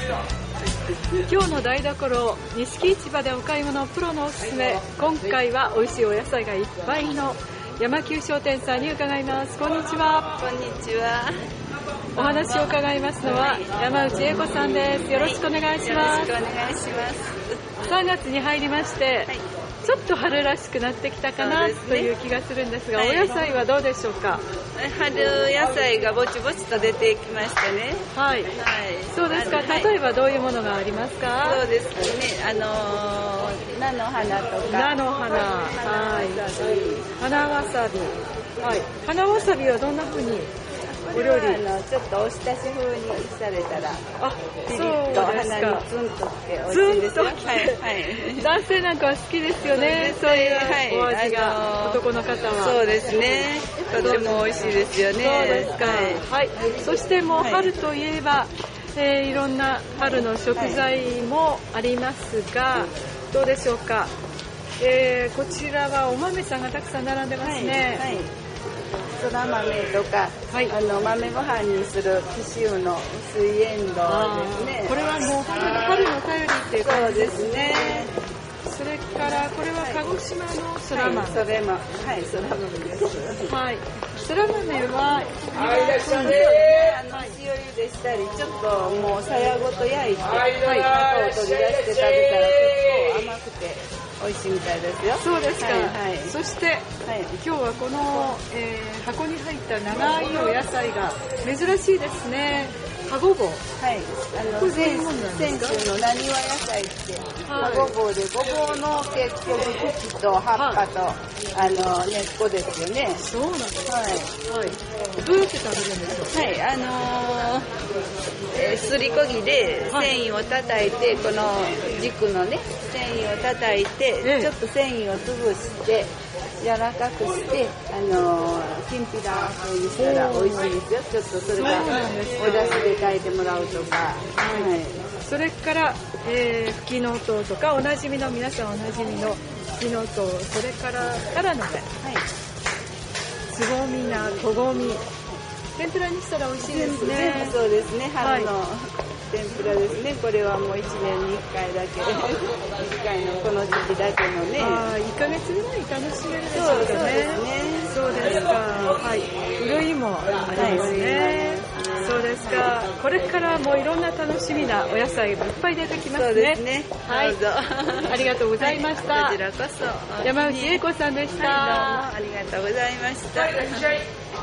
今日の台所、錦市場でお買い物プロのおすすめ。今回は美味しいお野菜がいっぱいの山久商店さんに伺います。こんにちは。 こんにちは。 お話を伺いますのは山内英子さんです。よろしくお願いします。 よろしくお願いします。 3月に入りまして、ちょっと春らしくなってきたかなという気がするんですが、お野菜はどうでしょうか？ 春野菜がぼちぼちと出てきましたね。 はい。そうですか。例えばどういうものがありますか？ そうですね。菜の花とか。 菜の花。はい。花わさび。はい。花わさびはどんな風にお料理？ ちょっとおひたし風にされたら、ピリッと鼻にツンときて美味しいですよ。はい。 男性なんかは好きですよね。そういうお味が、男の方は。 そうですね。とても美味しいですよね。 そうですか。はい。そしてもう春といえば、いろんな春の食材もありますが、どうでしょうか。こちらはお豆さんがたくさん並んでますね。 はい。そら豆とか、豆ご飯にする紀州の薄いエンドウですね。 これはもう本当に春の便りっていう感じですね。それからこれは鹿児島のそら豆。 それも、そら豆です。 はい。そら豆は、 塩茹でしたり、ちょっともうさやごと焼いて、中を取り出して食べたら結構甘くて。美味しいみたいですよ。 そうですか。そして、今日はこの、箱に入った長いお野菜が珍しいですね。葉ごぼう。 はい。泉州のなにわ野菜って、葉ごぼうで、ごぼうの結局茎と葉っぱと、根っこですよね。 そうなんです。はい。どうやって食べるんでしょう？ はい。すりこぎで繊維を叩いて、この軸のね、繊維を叩いて、ちょっと繊維を潰して、柔らかくして、きんぴら風にしたら美味しいですよ。ちょっとそれがお出汁で炊いてもらうとか。 それから、ふきのとうとか、おなじみの、皆さんおなじみのふきのとう、それからタラの芽、つぼみ菜、こごみ、天ぷらにしたら美味しいですね。 そうですね、春の天ぷらですね。これはもう1年に1回だけ、1回のこの時期だけのね。 1ヶ月ぐらい楽しめるでしょうかね。そうですか。はい。うるいもありますね。そうですか。これからもういろんな楽しみなお野菜がいっぱい出てきますね。 そうですね。 はい。ありがとうございました。 こちらこそ。 山内英子さんでした。 どうもありがとうございました。